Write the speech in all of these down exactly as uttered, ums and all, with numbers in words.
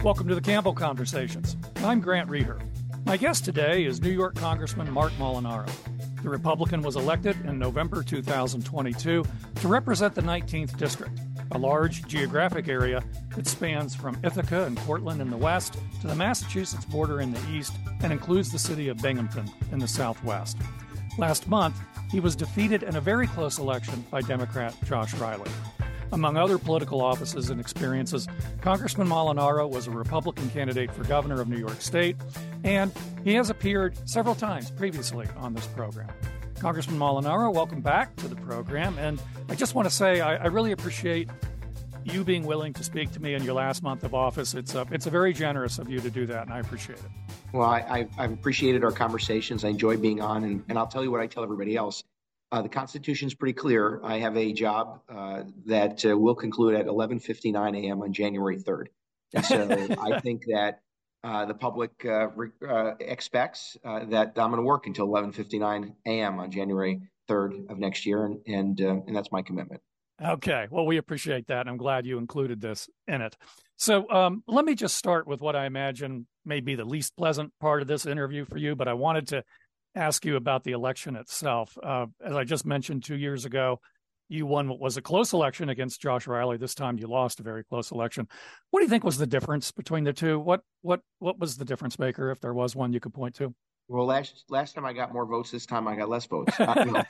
Welcome to the Campbell Conversations. I'm Grant Reeder. My guest today is New York Congressman Marc Molinaro. The Republican was elected in November two thousand twenty-two to represent the nineteenth District, a large geographic area that spans from Ithaca and Cortland in the west to the Massachusetts border in the east and includes the city of Binghamton in the southwest. Last month, he was defeated in a very close election by Democrat Josh Riley. Among other political offices and experiences, Congressman Molinaro was a Republican candidate for governor of New York State, and he has appeared several times previously on this program. Congressman Molinaro, welcome back to the program, and I just want to say I, I really appreciate you being willing to speak to me in your last month of office. It's a, it's a very generous of you to do that, and I appreciate it. Well, I, I, I've appreciated our conversations. I enjoy being on, and, and I'll tell you what I tell everybody else. Uh, the Constitution is pretty clear. I have a job uh, that uh, will conclude at eleven fifty-nine a.m. on January third. And so I think that uh, the public uh, re- uh, expects uh, that I'm going to work until eleven fifty-nine a.m. on January third of next year, and and, uh, and that's my commitment. Okay. Well, we appreciate that, and I'm glad you included this in it. So um, let me just start with what I imagine may be the least pleasant part of this interview for you, but I wanted to ask you about the election itself. Uh, as I just mentioned, two years ago, you won what was a close election against Josh Riley. This time you lost a very close election. What do you think was the difference between the two? What what what was the difference maker, if there was one you could point to? Well, last last time I got more votes. This time I got less votes. Uh,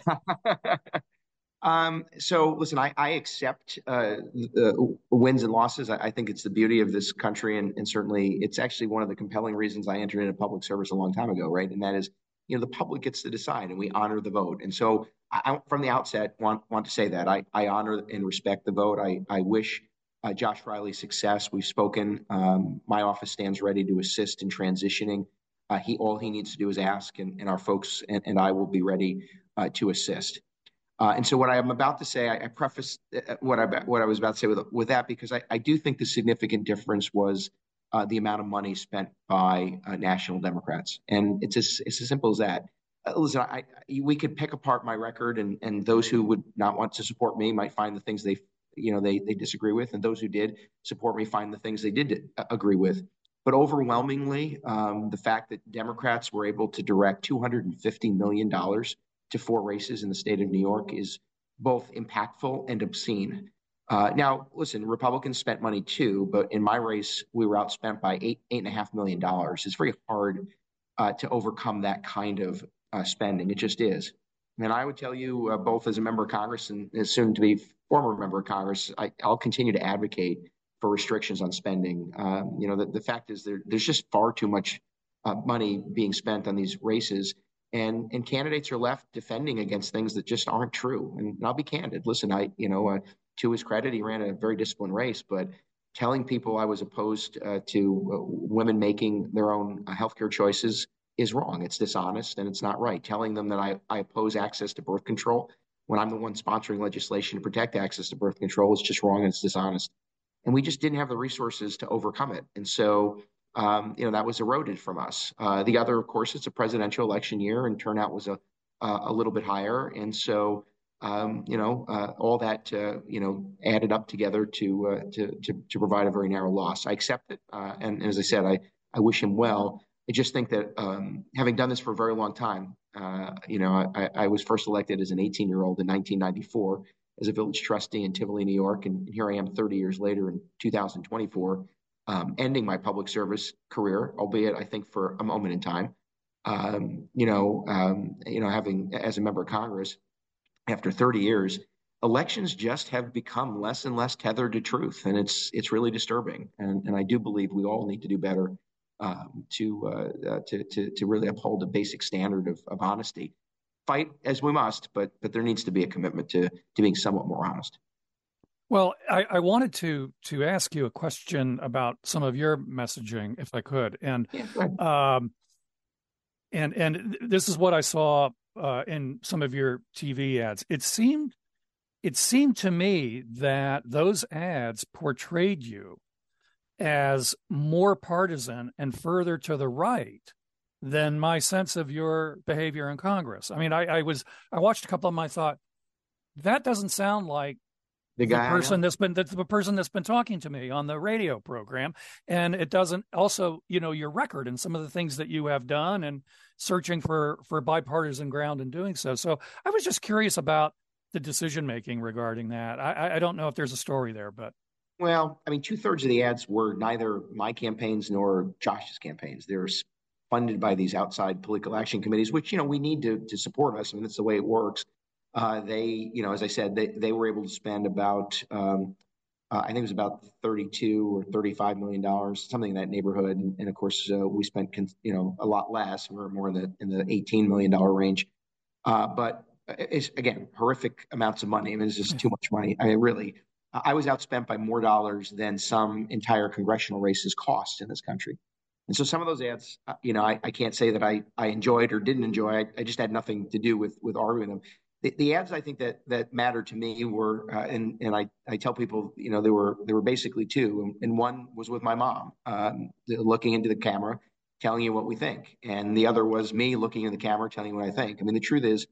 um, so listen, I, I accept uh, the wins and losses. I, I think it's the beauty of this country, and, and certainly it's actually one of the compelling reasons I entered into public service a long time ago, right? And that is, you know, the public gets to decide, and we honor the vote. And so I, from the outset, want want to say that I, I honor and respect the vote. I, I wish uh, Josh Riley success. We've spoken. Um, my office stands ready to assist in transitioning. Uh, he all he needs to do is ask, and, and our folks and, and I will be ready uh, to assist. Uh, and so what I am about to say, I, I preface what I what I was about to say with with that because I, I do think the significant difference was Uh, the amount of money spent by uh, national Democrats. And it's as, it's as simple as that. Uh, listen, I, I, we could pick apart my record, and, and those who would not want to support me might find the things they, you know, they, they disagree with. And those who did support me find the things they did uh, agree with. But overwhelmingly, um, the fact that Democrats were able to direct two hundred fifty million dollars to four races in the state of New York is both impactful and obscene. Uh, now, listen, Republicans spent money too, but in my race, we were outspent by eight, eight and a half million dollars. It's very hard uh, to overcome that kind of uh, spending. It just is. And I would tell you, uh, both as a member of Congress and as soon to be former member of Congress, I, I'll continue to advocate for restrictions on spending. Um, you know, the, the fact is there, there's just far too much uh, money being spent on these races. And, and candidates are left defending against things that just aren't true. And I'll be candid. Listen, I, you know, uh, to his credit, he ran a very disciplined race, but telling people I was opposed uh, to uh, women making their own uh, healthcare choices is wrong. It's dishonest and it's not right. Telling them that I, I oppose access to birth control when I'm the one sponsoring legislation to protect access to birth control is just wrong and it's dishonest. And we just didn't have the resources to overcome it. And so, um, you know, that was eroded from us. Uh, the other, of course, it's a presidential election year and turnout was a, uh, a little bit higher. And so, Um, you know, uh, all that, uh, you know, added up together to, uh, to to to provide a very narrow loss. I accept it. Uh, and, and as I said, I, I wish him well. I just think that um, having done this for a very long time, uh, you know, I, I was first elected as an eighteen year old in nineteen ninety-four as a village trustee in Tivoli, New York. And here I am thirty years later in two thousand twenty-four, um, ending my public service career, albeit I think for a moment in time, um, you know, um, you know, having as a member of Congress, after thirty years, elections just have become less and less tethered to truth. And it's it's really disturbing. And, and I do believe we all need to do better um, to, uh, uh, to, to, to really uphold a basic standard of, of honesty. Fight as we must, but but there needs to be a commitment to, to being somewhat more honest. Well, I, I wanted to to ask you a question about some of your messaging, if I could. And yeah, go ahead. um, and and this is what I saw Uh, in some of your T V ads. It seemed, it seemed to me that those ads portrayed you as more partisan and further to the right than my sense of your behavior in Congress. I mean, I, I was, I watched a couple of them. I thought that doesn't sound like The the guy I person know? that's been that's the person that's been talking to me on the radio program, and it doesn't also, you know, your record and some of the things that you have done and searching for for bipartisan ground in doing so. So I was just curious about the decision making regarding that. I, I don't know if there's a story there, but Well, I mean, two thirds of the ads were neither my campaigns nor Josh's campaigns. They're funded by these outside political action committees, which, you know, we need to to support us. I mean, that's the way it works. Uh, they, you know, as I said, they, they were able to spend about, um, uh, I think it was about thirty-two or thirty-five million dollars, something in that neighborhood. And, and of course, uh, we spent, you know, a lot less. We're more in the in the eighteen million dollar range. Uh, but it's, again, horrific amounts of money. I mean, it's just too much money. I mean, really, I was outspent by more dollars than some entire congressional races cost in this country. And so some of those ads, uh, you know, I, I can't say that I, I enjoyed or didn't enjoy. I, I just had nothing to do with with arguing them. The, the ads I think that that mattered to me were, uh, and and I, I tell people, you know, there were there were basically two, and, and one was with my mom, um, looking into the camera, telling you what we think, and the other was me looking in the camera, telling you what I think. I mean, the truth is,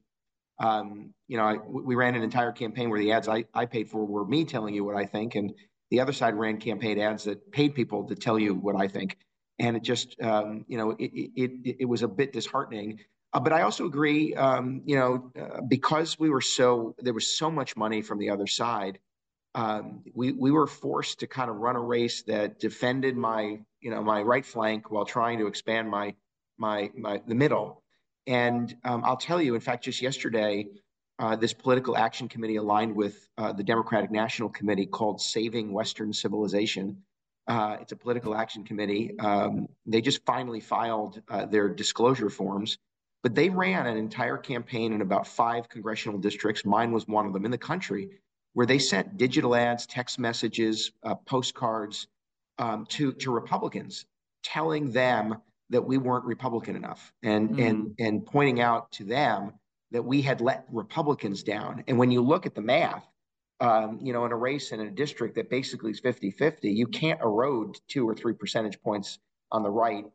um, you know, I, we ran an entire campaign where the ads I, I paid for were me telling you what I think, and the other side ran campaign ads that paid people to tell you what I think. And it just, um, you know, it, it, it was a bit disheartening. Uh, but I also agree, um, you know, uh, because we were so, there was so much money from the other side, um, we, we were forced to kind of run a race that defended my, you know, my right flank while trying to expand my, my, my, the middle. And um, I'll tell you, in fact, just yesterday, uh, this political action committee aligned with uh, the Democratic National Committee called Saving Western Civilization. Uh, it's a political action committee. Um, they just finally filed uh, their disclosure forms, but they ran an entire campaign in about five congressional districts. Mine was one of them in the country, where they sent digital ads, text messages, uh, postcards um, to to Republicans, telling them that we weren't Republican enough, and mm. and and pointing out to them that we had let Republicans down. And when you look at the math, um, you know, in a race in a district that basically is fifty fifty, you can't erode two or three percentage points on the right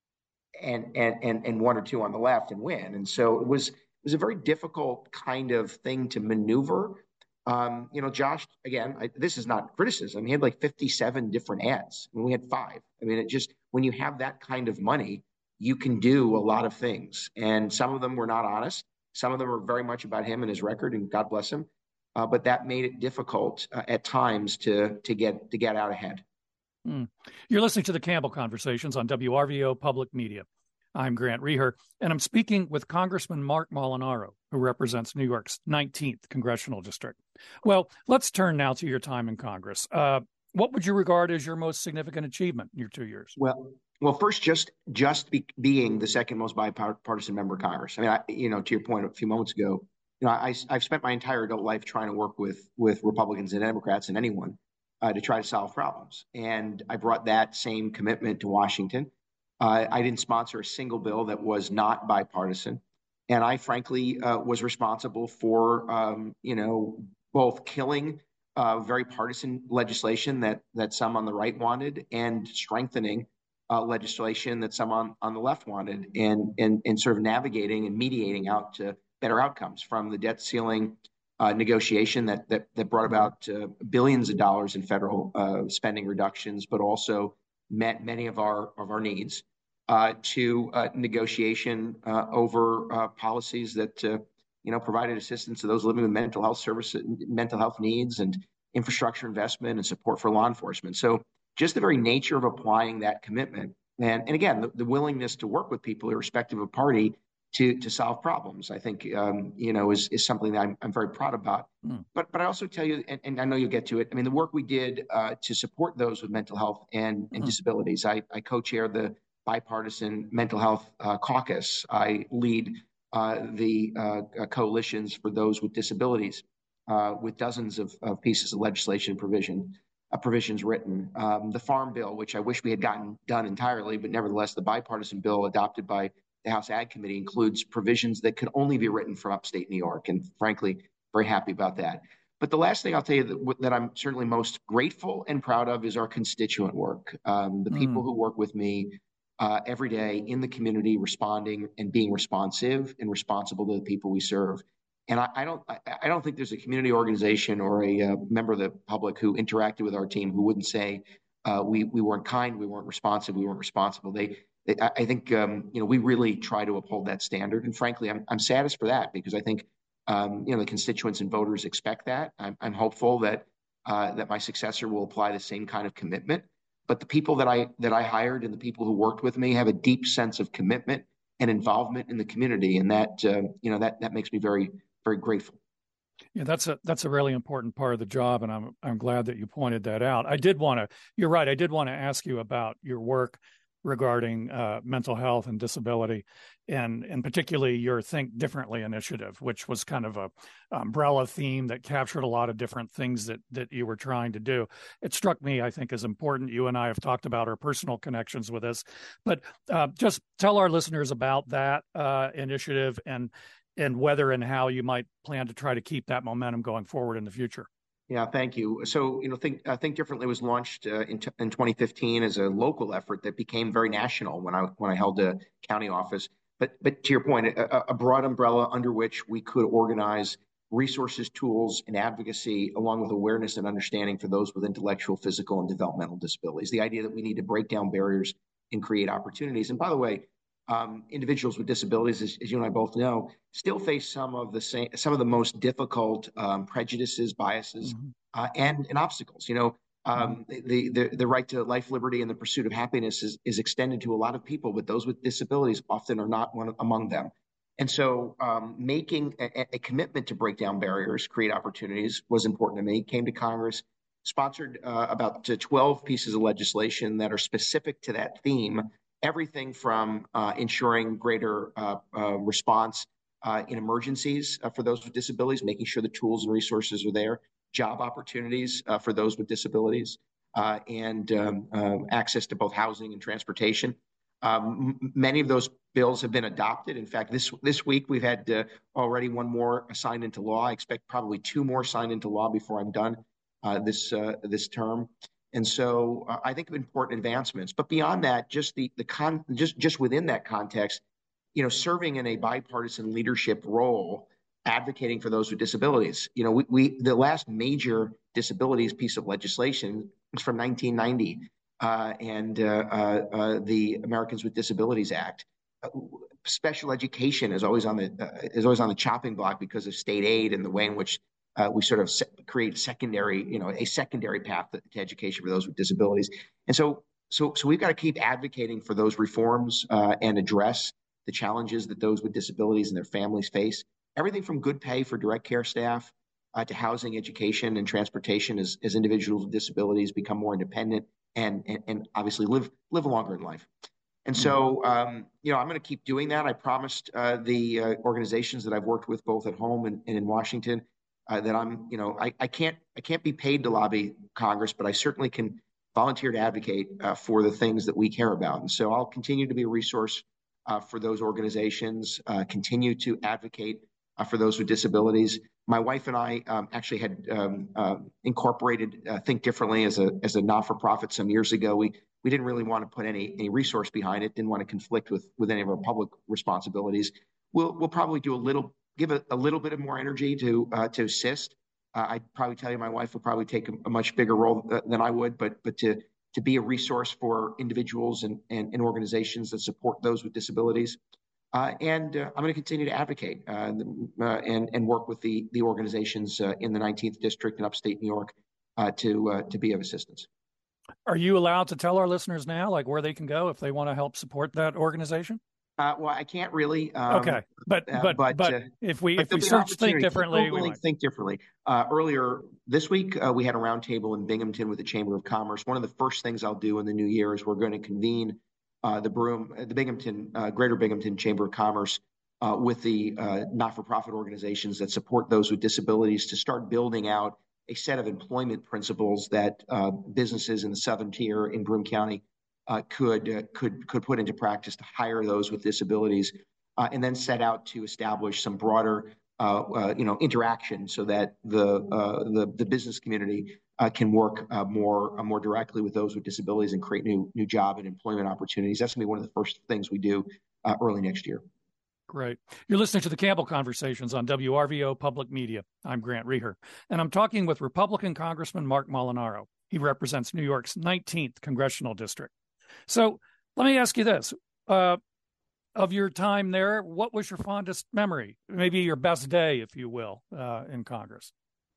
and and and and one or two on the left and win. And so it was it was a very difficult kind of thing to maneuver. Um, you know, Josh, again, I, this is not criticism. He had like fifty-seven different ads, and we had five. I mean, it just, when you have that kind of money, you can do a lot of things. And some of them were not honest. Some of them were very much about him and his record, and God bless him. Uh, but that made it difficult uh, at times to to get to get out ahead. Mm. You're listening to the Campbell Conversations on W R V O Public Media. I'm Grant Reher, and I'm speaking with Congressman Marc Molinaro, who represents New York's nineteenth Congressional District. Well, let's turn now to your time in Congress. Uh, what would you regard as your most significant achievement in your two years? Well, well, first, just just be, being the second most bipartisan member of Congress. I mean, I, you know, to your point a few moments ago, you know, I, I've spent my entire adult life trying to work with with Republicans and Democrats and anyone uh, to try to solve problems, and I brought that same commitment to Washington. Uh, I didn't sponsor a single bill that was not bipartisan. And I, frankly, uh, was responsible for, um, you know, both killing uh, very partisan legislation that that some on the right wanted, and strengthening uh, legislation that some on, on the left wanted, and, and, and sort of navigating and mediating out to better outcomes, from the debt ceiling uh, negotiation that, that, that brought about uh, billions of dollars in federal uh, spending reductions, but also met many of our of our needs. Uh, to uh, negotiation uh, over uh, policies that uh, you know provided assistance to those living with mental health services, mental health needs, and infrastructure investment and support for law enforcement. So just the very nature of applying that commitment, and and again the, the willingness to work with people irrespective of party to to solve problems, I think um, you know is is something that I'm I'm very proud about. Mm. But but I also tell you, and, and I know you'll get to it. I mean, the work we did uh, to support those with mental health and, and mm. disabilities. I I co-chair the Bipartisan Mental Health uh, Caucus. I lead uh, the uh, coalitions for those with disabilities, uh, with dozens of, of pieces of legislation provision, uh, provisions written. Um, the Farm Bill, which I wish we had gotten done entirely, but nevertheless, the bipartisan bill adopted by the House Ag Committee includes provisions that could only be written from upstate New York, and frankly, very happy about that. But the last thing I'll tell you that, that I'm certainly most grateful and proud of is our constituent work. Um, the mm. people who work with me Uh, every day in the community, responding and being responsive and responsible to the people we serve. And I, I don't I, I don't think there's a community organization or a uh, member of the public who interacted with our team who wouldn't say uh, we we weren't kind, we weren't responsive, we weren't responsible. They, they I think um, you know we really try to uphold that standard. And frankly, I'm I'm saddest for that because I think um, you know the constituents and voters expect that. I'm, I'm hopeful that uh, that my successor will apply the same kind of commitment. But the people that I that I hired and the people who worked with me have a deep sense of commitment and involvement in the community, and that uh, you know that that makes me very very grateful. Yeah, that's a that's a really important part of the job, and I'm I'm glad that you pointed that out. I did want to, you're right, I did want to ask you about your work regarding uh, mental health and disability, and and particularly your Think Differently initiative, which was kind of a umbrella theme that captured a lot of different things that that you were trying to do. It struck me, I think, as important. You and I have talked about our personal connections with this, but uh, just tell our listeners about that uh, initiative and and whether and how you might plan to try to keep that momentum going forward in the future. Yeah, thank you. So, you know, Think uh, Think Differently was launched uh, in, in twenty fifteen as a local effort that became very national when I when I held a county office. But but to your point, a, a broad umbrella under which we could organize resources, tools, and advocacy, along with awareness and understanding for those with intellectual, physical, and developmental disabilities. The idea that we need to break down barriers and create opportunities. And by the way, um, individuals with disabilities, as, as you and I both know, still face some of the same, some of the most difficult um, prejudices, biases, mm-hmm. uh, and and obstacles. You know, um, mm-hmm. the, the the right to life, liberty, and the pursuit of happiness is is extended to a lot of people, but those with disabilities often are not one among them. And so, um, making a, a commitment to break down barriers, create opportunities, was important to me. Came to Congress, sponsored uh, about twelve pieces of legislation that are specific to that theme. Everything from uh, ensuring greater uh, uh, response uh, in emergencies uh, for those with disabilities, making sure the tools and resources are there, job opportunities uh, for those with disabilities, uh, and um, uh, access to both housing and transportation. Um, m- many of those bills have been adopted. In fact, this this week we've had uh, already one more signed into law. I expect probably two more signed into law before I'm done uh, this uh, this term. And so uh, I think of important advancements. But beyond that, just the the con just just within that context, you know, serving in a bipartisan leadership role, advocating for those with disabilities. You know, we, we the last major disabilities piece of legislation was from nineteen ninety, uh, and uh, uh, uh, the Americans with Disabilities Act. Uh, special education is always on the uh, is always on the chopping block because of state aid and the way in which uh, we sort of se- create secondary, you know, a secondary path to, to education for those with disabilities. And so, so, so we've got to keep advocating for those reforms uh, and address the challenges that those with disabilities and their families face. Everything from good pay for direct care staff uh, to housing, education, and transportation as, as individuals with disabilities become more independent and, and, and obviously live live longer in life. And so, um, you know, I'm going to keep doing that. I promised uh, the uh, organizations that I've worked with both at home and, and in Washington uh, that I'm, you know, I, I can't I can't be paid to lobby Congress, but I certainly can volunteer to advocate uh, for the things that we care about. And so I'll continue to be a resource Uh, for those organizations, uh, continue to advocate uh, for those with disabilities. My wife and I um, actually had um, uh, incorporated uh, Think Differently as a as a not-for-profit some years ago. We we didn't really want to put any any resource behind it. Didn't want to conflict with with any of our public responsibilities. We'll we'll probably do a little give a, a little bit of more energy to uh, to assist. Uh, I'd probably tell you my wife will probably take a, a much bigger role th- than I would, but but to to be a resource for individuals and, and, and organizations that support those with disabilities. Uh, and uh, I'm going to continue to advocate uh, uh, and, and work with the, the organizations uh, in the nineteenth District in upstate New York uh, to, uh, to be of assistance. Are you allowed to tell our listeners now, like where they can go if they want to help support that organization? Uh, well, I can't really. Um, okay, but uh, but but, but uh, if we but if we search Think Differently, we might. Think Differently. Uh, earlier this week, uh, we had a roundtable in Binghamton with the Chamber of Commerce. One of the first things I'll do in the new year is we're going to convene uh, the Broome, the Binghamton, uh, Greater Binghamton Chamber of Commerce uh, with the uh, not-for-profit organizations that support those with disabilities to start building out a set of employment principles that uh, businesses in the Southern Tier in Broome County Uh, could uh, could could put into practice to hire those with disabilities, uh, and then set out to establish some broader, uh, uh, you know, interaction so that the uh, the, the business community uh, can work uh, more uh, more directly with those with disabilities and create new new job and employment opportunities. That's going to be one of the first things we do uh, early next year. Great. You're listening to the Campbell Conversations on W R V O Public Media. I'm Grant Reher, and I'm talking with Republican Congressman Marc Molinaro. He represents New York's nineteenth Congressional District. So let me ask you this. Uh, of your time there, what was your fondest memory? Maybe your best day, if you will, uh, in Congress?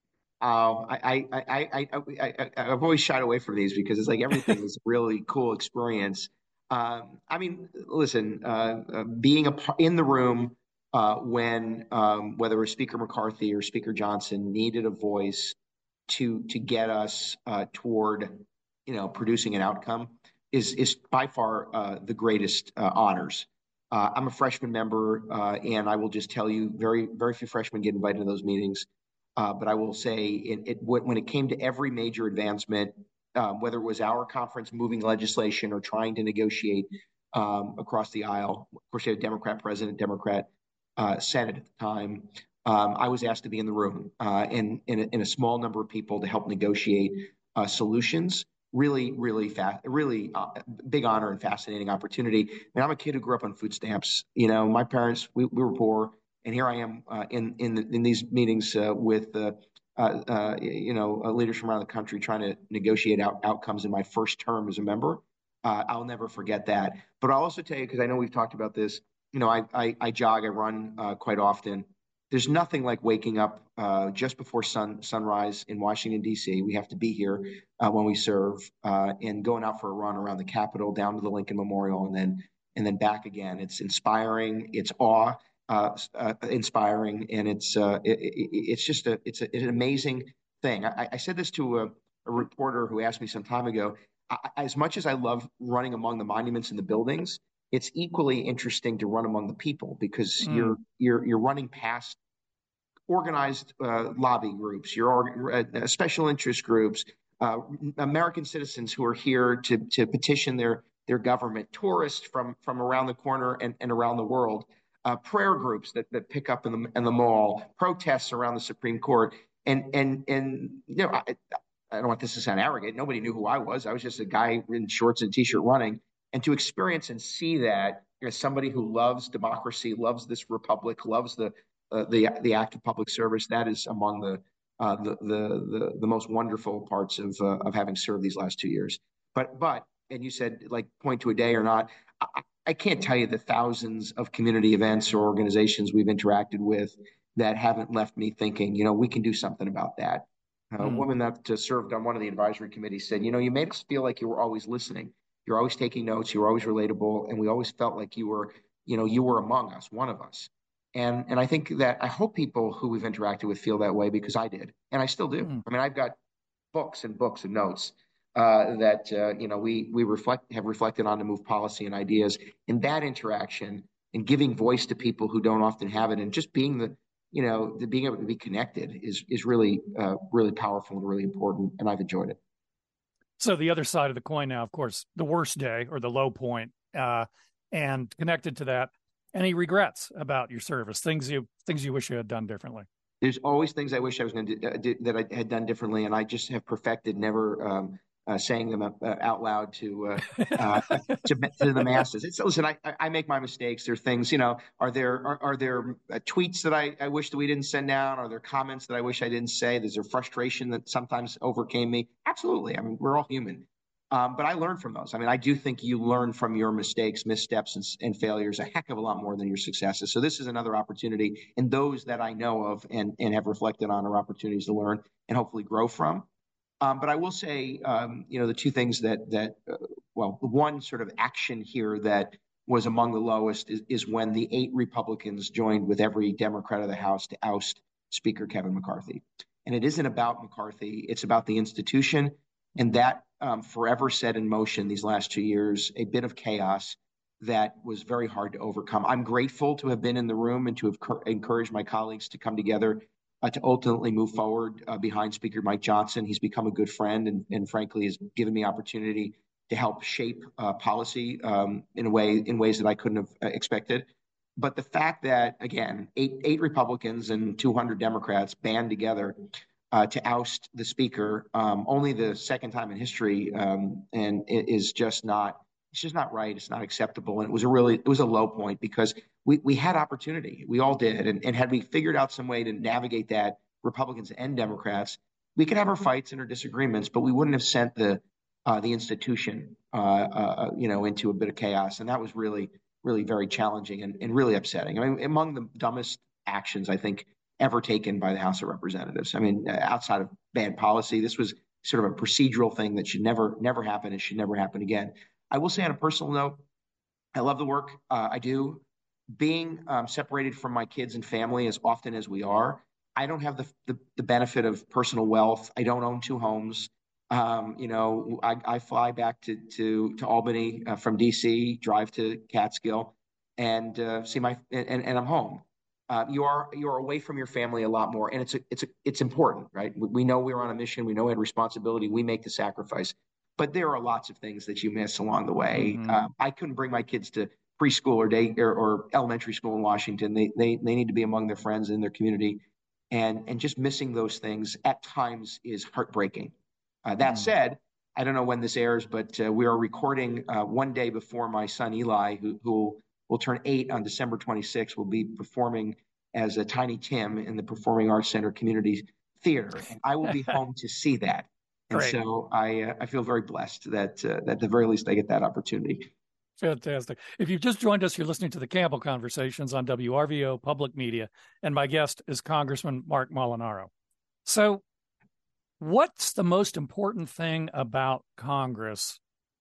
Um, I, I, I, I, I, I, I've always shied away from these because it's like everything is a really cool experience. Um, I mean, listen, uh, uh, being a, in the room uh, when um, whether it was Speaker McCarthy or Speaker Johnson needed a voice to to get us uh, toward, you know, producing an outcome is is by far uh, the greatest uh, honors. Uh, I'm a freshman member, uh, and I will just tell you, very very few freshmen get invited to those meetings. Uh, but I will say, it, it, when it came to every major advancement, um, whether it was our conference moving legislation or trying to negotiate um, across the aisle, of course, you had a Democrat president, Democrat uh, Senate at the time. Um, I was asked to be in the room uh, in, in, a, in a small number of people to help negotiate uh, solutions. Really, really fast, really uh, big honor and fascinating opportunity. I mean, I'm a kid who grew up on food stamps. You know, my parents, we, we were poor. And here I am uh, in in the, in these meetings uh, with uh, uh, uh, you know uh, leaders from around the country trying to negotiate out outcomes in my first term as a member. Uh, I'll never forget that. But I'll also tell you, because I know we've talked about this. You know, I I, I jog, I run uh, quite often. There's nothing like waking up uh, just before sun sunrise in Washington D C. We have to be here uh, when we serve, uh, and going out for a run around the Capitol, down to the Lincoln Memorial, and then and then back again. It's inspiring. It's awe. Uh, uh, inspiring, and it's uh, it, it, it's just a it's, a, it's an amazing thing. I, I said this to a, a reporter who asked me some time ago. I, as much as I love running among the monuments and the buildings, it's equally interesting to run among the people because mm. you're you're you're running past organized uh, lobby groups, your uh, special interest groups, uh, American citizens who are here to to petition their their government, tourists from from around the corner and, and around the world. Uh, prayer groups that, that pick up in the in the mall, protests around the Supreme Court, and and and you know, I, I don't want this to sound arrogant. Nobody knew who I was. I was just a guy in shorts and t-shirt running. And to experience and see that, you know, somebody who loves democracy, loves this republic, loves the uh, the the act of public service, that is among the uh, the, the the the most wonderful parts of uh, of having served these last two years. But but and you said like point to a day or not. I, I can't tell you the thousands of community events or organizations we've interacted with that haven't left me thinking, you know, we can do something about that. Uh, mm. A woman that uh, served on one of the advisory committees said, you know, you made us feel like you were always listening. You're always taking notes. You were always relatable. And we always felt like you were, you know, you were among us, one of us. And and I think that I hope people who we've interacted with feel that way because I did. And I still do. Mm. I mean, I've got books and books and notes Uh, that uh, you know we we reflect have reflected on to move policy and ideas in that interaction and giving voice to people who don't often have it, and just being the you know the being able to be connected is is really uh, really powerful and really important, and I've enjoyed it. So the other side of the coin now, of course, the worst day or the low point, uh, and connected to that, any regrets about your service? Things you things you wish you had done differently? There's always things I wish I was going to do, uh, do that I had done differently, and I just have perfected never. Um, Uh, saying them uh, out loud to, uh, uh, to to the masses. It's listen. I I make my mistakes. There are things, you know. Are there are, are there uh, tweets that I, I wish that we didn't send out? Are there comments that I wish I didn't say? Is there frustration that sometimes overcame me? Absolutely. I mean, we're all human. Um, but I learned from those. I mean, I do think you learn from your mistakes, missteps, and, and failures a heck of a lot more than your successes. So this is another opportunity, and those that I know of and and have reflected on are opportunities to learn and hopefully grow from. Um, but I will say, um, you know, the two things that that, uh, well, one sort of action here that was among the lowest is, is when the eight Republicans joined with every Democrat of the House to oust Speaker Kevin McCarthy. And it isn't about McCarthy. It's about the institution. And that um, forever set in motion these last two years, a bit of chaos that was very hard to overcome. I'm grateful to have been in the room and to have cur- encouraged my colleagues to come together Uh, to ultimately move forward uh, behind Speaker Mike Johnson. He's become a good friend and, and frankly has given me opportunity to help shape uh, policy um, in a way in ways that I couldn't have uh, expected. But the fact that, again, eight, eight Republicans and two hundred Democrats band together uh, to oust the speaker, um, only the second time in history, um, and it is just not It's just not right. It's not acceptable. And it was a really, it was a low point because we, we had opportunity. We all did. And, and had we figured out some way to navigate that, Republicans and Democrats, we could have our fights and our disagreements, but we wouldn't have sent the uh, the institution, uh, uh, you know, into a bit of chaos. And that was really, really very challenging and, and really upsetting. I mean, among the dumbest actions I think ever taken by the House of Representatives. I mean, outside of bad policy, this was sort of a procedural thing that should never, never happen. It should never happen again. I will say on a personal note, I love the work. Uh, I do. Being um, separated from my kids and family as often as we are, I don't have the, the, the benefit of personal wealth. I don't own two homes. Um, you know, I, I fly back to to, to Albany uh, from D C, drive to Catskill, and uh, see my and, and I'm home. Uh, you are you are away from your family a lot more, and it's a, it's a, it's important, right? We, we know we're on a mission. We know we had responsibility. We make the sacrifice, but there are lots of things that you miss along the way. Mm-hmm. Uh, I couldn't bring my kids to preschool or day or, or elementary school in Washington. They they they need to be among their friends in their community, and and just missing those things at times is heartbreaking. Uh, that mm. said, I don't know when this airs, but uh, we are recording uh, one day before my son Eli, who who will turn eight on December twenty-sixth, will be performing as a Tiny Tim in the Performing Arts Center Community Theater, and I will be home to see that. And Great. so I uh, I feel very blessed that uh, that at the very least I get that opportunity. Fantastic. If you've just joined us, you're listening to the Campbell Conversations on W R V O Public Media, and my guest is Congressman Marc Molinaro. So what's the most important thing about Congress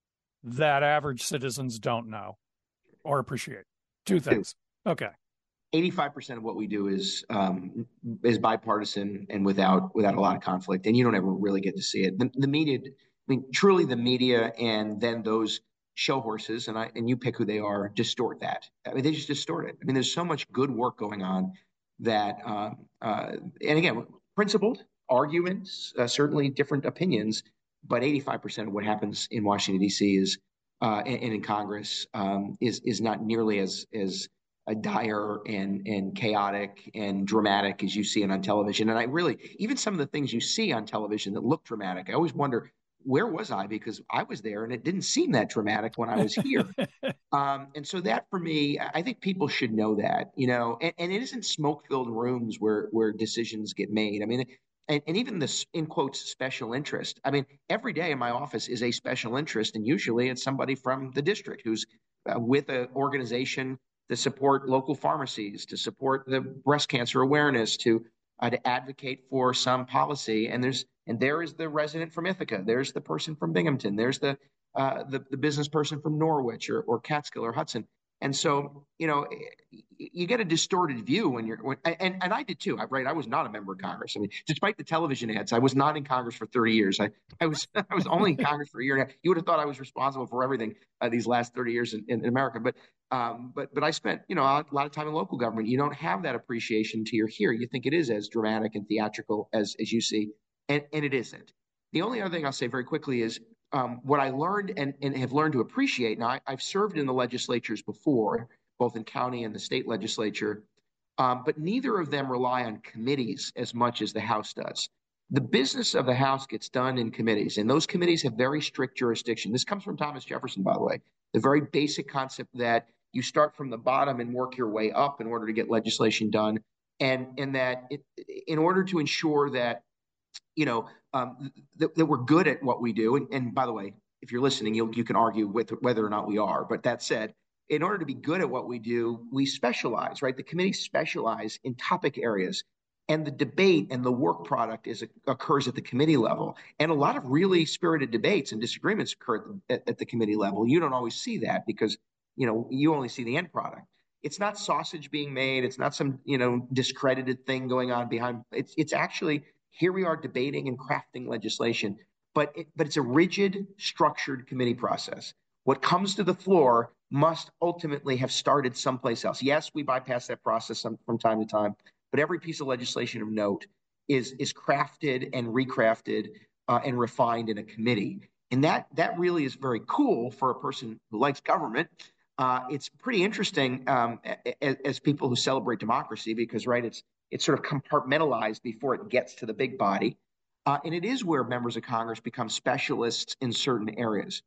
that average citizens don't know or appreciate? Two things. Okay. eighty-five percent of what we do is um, is bipartisan and without without a lot of conflict, and you don't ever really get to see it. The, the media, I mean, truly the media and then those show horses, and I and you pick who they are, distort that. I mean, they just distort it. I mean, there's so much good work going on that, uh, uh, and again, principled arguments, uh, certainly different opinions, but eighty-five percent of what happens in Washington, D C is uh, and, and in Congress um, is is not nearly as as uh, dire and and chaotic and dramatic as you see it on television. And I really, even some of the things you see on television that look dramatic, I always wonder, where was I? Because I was there and it didn't seem that dramatic when I was here. um, and so that for me, I think people should know that, you know, and, and it isn't smoke-filled rooms where where decisions get made. I mean, and, and even this, in quotes, special interest. I mean, every day in my office is a special interest, and usually it's somebody from the district who's uh, with an organization to support local pharmacies, to support the breast cancer awareness, to uh, to advocate for some policy. And there's and there is the resident from Ithaca. There's the person from Binghamton. There's the uh, the, the business person from Norwich or, or Catskill or Hudson. And so, you know, you get a distorted view when you're, when, and, and I did too, right? I was not a member of Congress. I mean, despite the television ads, I was not in Congress for thirty years. I, I was I was only in Congress for a year and a half. You would have thought I was responsible for everything uh, these last thirty years in, in America. But, um, but, but I spent, you know, a lot of time in local government. You don't have that appreciation until you're here. You think it is as dramatic and theatrical as, as you see, and, and it isn't. The only other thing I'll say very quickly is, Um, what I learned and, and have learned to appreciate. Now, I, I've served in the legislatures before, both in county and the state legislature, um, but neither of them rely on committees as much as the House does. The business of the House gets done in committees, and those committees have very strict jurisdiction. This comes from Thomas Jefferson, by the way, the very basic concept that you start from the bottom and work your way up in order to get legislation done, and, and that it, in order to ensure that you know, um, that, that we're good at what we do. And, and by the way, if you're listening, you you can argue with whether or not we are. But that said, in order to be good at what we do, we specialize, right? The committees specialize in topic areas. And the debate and the work product is occurs at the committee level. And a lot of really spirited debates and disagreements occur at the, at, at the committee level. You don't always see that because, you know, you only see the end product. It's not sausage being made. It's not some, you know, discredited thing going on behind. It's it's actually, here we are debating and crafting legislation, but it, but it's a rigid, structured committee process. What comes to the floor must ultimately have started someplace else. Yes, we bypass that process some, from time to time, but every piece of legislation of note is is crafted and recrafted uh, and refined in a committee. And that that really is very cool for a person who likes government. Uh, it's pretty interesting um, as, as people who celebrate democracy because, right, it's It's sort of compartmentalized before it gets to the big body. Uh, and it is where members of Congress become specialists in certain areas.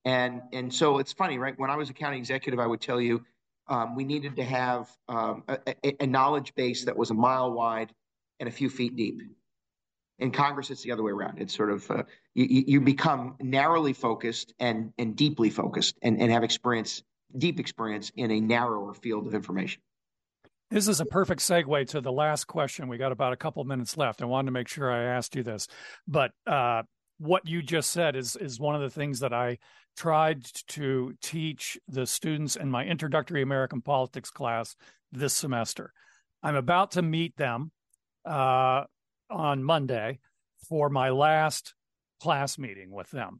And and so it's funny, right? When I was a county executive, I would tell you um, we needed to have um, a, a, a knowledge base that was a mile wide and a few feet deep. In Congress, it's the other way around. It's sort of uh, you, you become narrowly focused and and deeply focused, and, and have experience, deep experience in a narrower field of information. This is a perfect segue to the last question. We got about a couple minutes left. I wanted to make sure I asked you this, but uh, what you just said is is one of the things that I tried to teach the students in my introductory American politics class this semester. I'm about to meet them uh, on Monday for my last class meeting with them.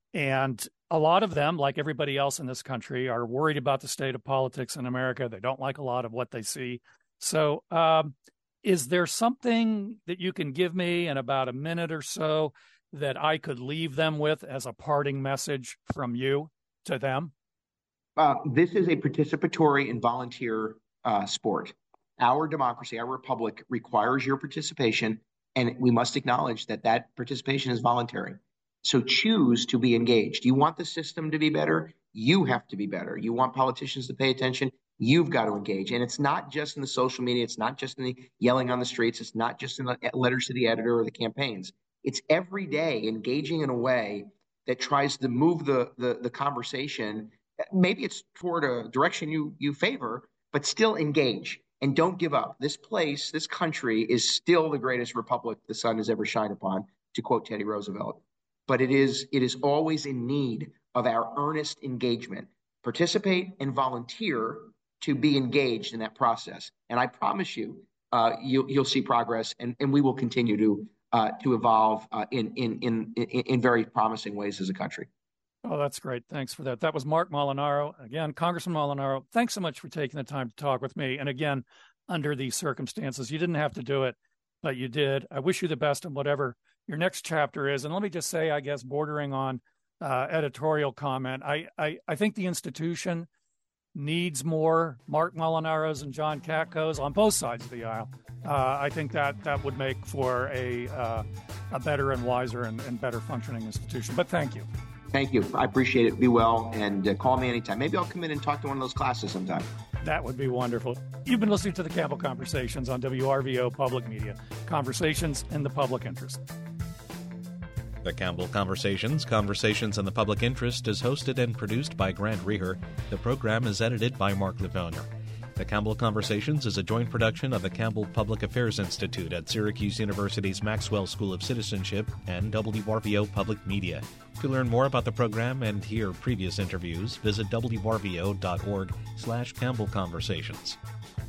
And a lot of them, like everybody else in this country, are worried about the state of politics in America. They don't like a lot of what they see. So um, is there something that you can give me in about a minute or so that I could leave them with as a parting message from you to them? Uh, this is a participatory and volunteer uh, sport. Our democracy, our republic requires your participation, and we must acknowledge that that participation is voluntary. So choose to be engaged. You want the system to be better? You have to be better. You want politicians to pay attention? You've got to engage. And it's not just in the social media. It's not just in the yelling on the streets. It's not just in the letters to the editor or the campaigns. It's every day engaging in a way that tries to move the, the, the conversation. Maybe it's toward a direction you, you favor, but still engage and don't give up. This place, this country is still the greatest republic the sun has ever shined upon, to quote Teddy Roosevelt. But it is it is always in need of our earnest engagement. Participate and volunteer to be engaged in that process. And I promise you, uh, you you'll see progress, and, and we will continue to uh, to evolve uh, in, in in in very promising ways as a country. Oh, that's great. Thanks for that. That was Marc Molinaro. Again, Congressman Molinaro, thanks so much for taking the time to talk with me. And again, under these circumstances, you didn't have to do it, but you did. I wish you the best in whatever your next chapter is. And let me just say, I guess, bordering on uh, editorial comment, I, I, I think the institution needs more Marc Molinaros and John Katko's on both sides of the aisle. Uh, I think that that would make for a uh, a better and wiser and, and better functioning institution. But thank you. Thank you. I appreciate it. Be well, and uh, call me anytime. Maybe I'll come in and talk to one of those classes sometime. That would be wonderful. You've been listening to the Campbell Conversations on W R V O Public Media. Conversations in the public interest. The Campbell Conversations, Conversations in the Public Interest, is hosted and produced by Grant Reher. The program is edited by Mark Leviner. The Campbell Conversations is a joint production of the Campbell Public Affairs Institute at Syracuse University's Maxwell School of Citizenship and W R V O Public Media. To learn more about the program and hear previous interviews, visit W R V O dot org slash Campbell Conversations.